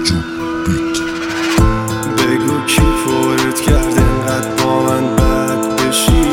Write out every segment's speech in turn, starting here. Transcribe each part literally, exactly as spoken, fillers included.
بگو کی پرت کرد اینقدر با من بد بشی،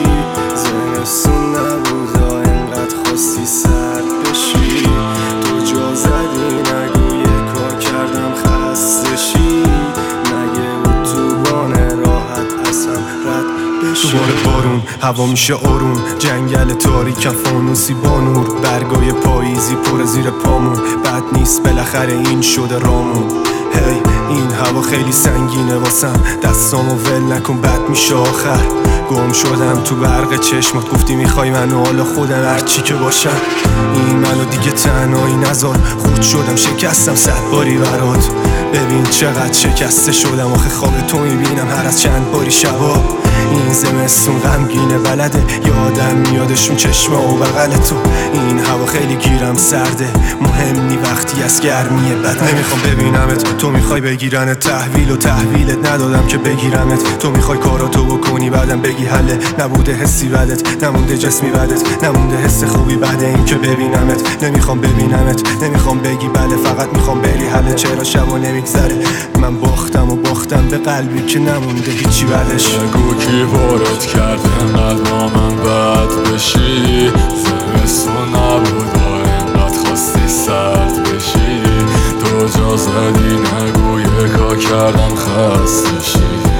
زمستون نبودا اینقدر خواستی سرد بشی، تو جا زدی نگو یه کار کردم خسته شی، مگه اتوبان راحت از هم رد بشی. دوباره بارون، هوا میشه آروم، جنگل تاریکم فانوسی با نور، برگای پاییزی پر زیر پامون، بد نیست بالاخره این شده رامون. هی این هوا خیلی سنگینه واسم، دستامو ول نکن بد میشه آخر، گم شدم تو برق چشمات، گفتی میخوای منو حالا خودم هرچی که باشم، این منو دیگه تنهایی نذار، خود شدم شکستم صد باری برات، ببین چقدر شکسته شدم، آخه خواب تو میبینم هر از چند باری شبا، این زمستون غمگینه بلده، یادم میادشون چشما و بغل تو، این هوا خیلی گیرم سرده، مهم نی وقتی از گرمیه بد، نمیخوام ببینمت، تو میخوای بگیرنت تحویل و تحویلت ندادم که بگیرمت، تو میخوای کاراتو بکنی بعدم بگی حله، نبوده حسی بدت، نمونده جسمی بدت، نمونده حس خوبی بعد این که ببینمت، نمیخوام ببینمت، نمیخوام بگی بله، فقط میخوام بری حله، چرا شبا نمیگذره، من باختم و باختم به قلبی که نمونده هیچی بعدش. بگو کی بارت کرد اینقدر با من بد بشی، زمستون نبود و اینقدر خواستی سرد بشی، تو جا زدی نگو یه کار کردم خسته شی،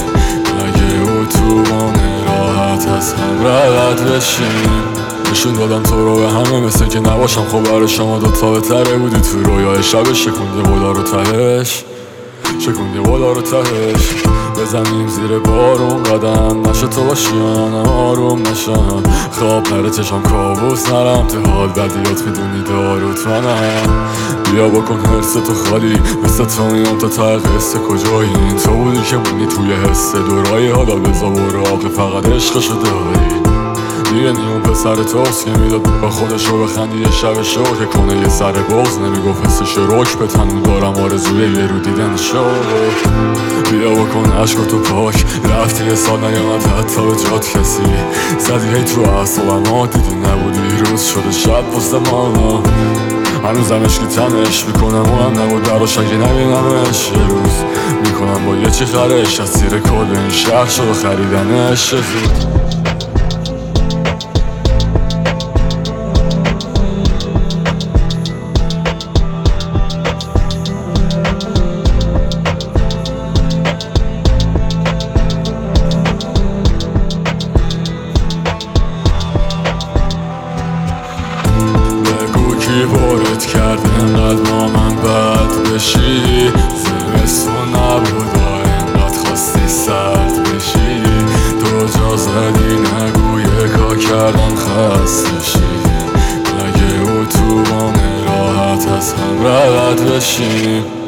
مگه اتوبان راحت از هم رد بشیم. نشون دادم تو رو به همه مثل که نباشم، خب برای شما دوتا بهتره بودی، تو رویای شب شکونده بالا رو تهش، شکونده بالا رو تهش، بزنیم زیر بارون قدم نشه، تو باشی آنم آروم نشم، خواب نره چشم کابوس نرم، تو حال بدیات میدونی داروت منم، بیا بکن حرس تو خالی، مثل تو میام تا ته قصه کجایی، این تو بودی که مونی توی حس دورایی، حالا بزا برو آقه فقط عشقشو داری، دیگه نیون پسر توست که میداد با خودشو بخندی یه شب شو که کنه یه سر بغز، نمیگفت حسش روک به تنون دارم آرزوی یه رو دیدن شو، بیا بکن عشق تو پاک، رفتی یه سال نیامد حتی به جات کسی، زدی هی تو اعصابم دیدی نبودی، روز شده شب پست ما، هنوزم عشقی تنش میکنم و هم نبود براش اگه نبینمش، یه روز میکنم با یه چی خرش، از سیر کل این شهر شد و خریدنش زود. کی بارت کرد اینقدر با من بد بشی، زمستون نبود و اینقدر خواستی سرد بشی، تو جا زدی نگو یه کار کردم خسته شی، مگه اتوبان راحت از هم رد بشیم.